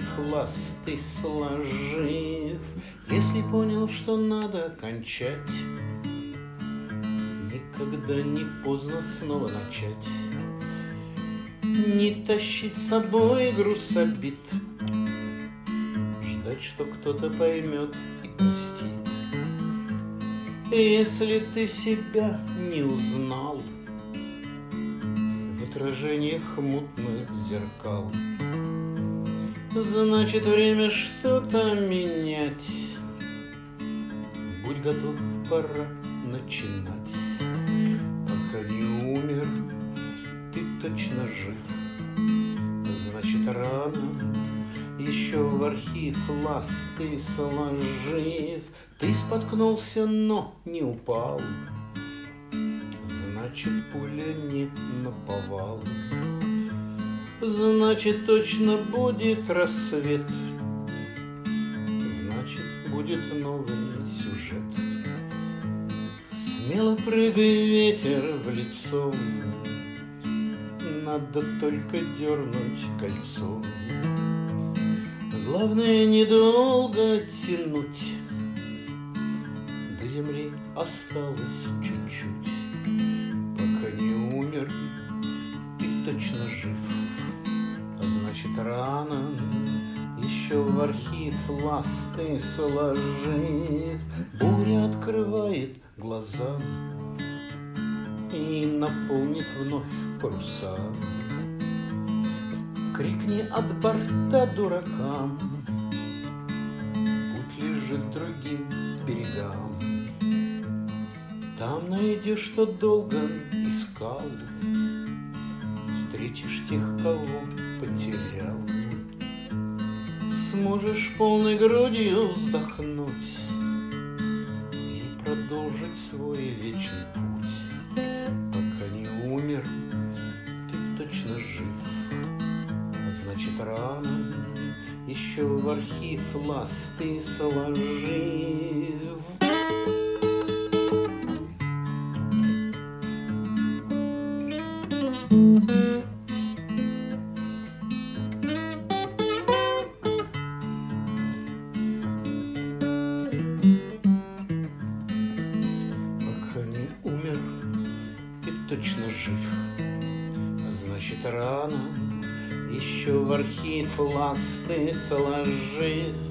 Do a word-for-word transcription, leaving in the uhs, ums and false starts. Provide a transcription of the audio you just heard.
ласты сложив, если понял, что надо кончать, никогда не поздно снова начать. Не тащить с собой груз обид, ждать, что кто-то поймет и простит. Если ты себя не узнал в отражениях мутных зеркал, значит, время что-то менять. Будь готов, пора начинать. Пока не умер, ты точно жив. Значит, рано еще в архив ласты сложив. Ты споткнулся, но не упал. Значит, пуля не наповал. Значит, точно будет рассвет. Значит, будет новый сюжет. Смело прыгай, ветер в лицо. Надо только дернуть кольцо. Главное, недолго тянуть. До земли осталось чуть-чуть. Пока не умер, ты точно жив. А значит, рано еще в архив ласты сложив. Буря открывает глаза и наполнит вновь паруса. Крикни от борта дуракам, путь лежит другим берегам. Там найдешь, что долго искал, встретишь тех, кого потерял. Сможешь полной грудью вздохнуть и продолжить свой вечный путь. Пока не умер, ты точно жив. Значит, рано еще в архив ласты сложив. Пока не умер, ты точно жив. Значит, рано еще в архив ласты сложив.